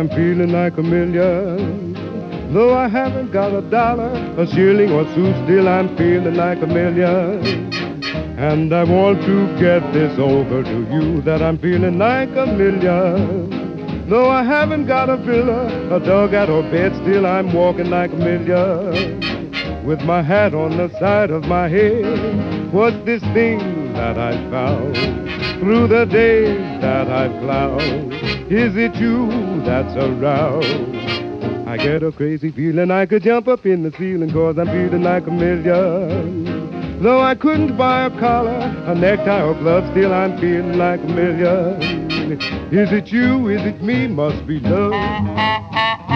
feeling like a million. Though I haven't got a dollar, a shilling or two, still I'm feeling like a million. And I want to get this over to you, that I'm feeling like a million. Though I haven't got a villa, a dugout or bed, still I'm walking like a million. With my hat on the side of my head, what's this thing that I found through the days that I've plowed? Is it you that's around? I get a crazy feeling I could jump up in the ceiling, 'cause I'm feeling like a million. Though I couldn't buy a collar, a necktie or gloves, still I'm feeling like a million. Is it you? Is it me? Must be love.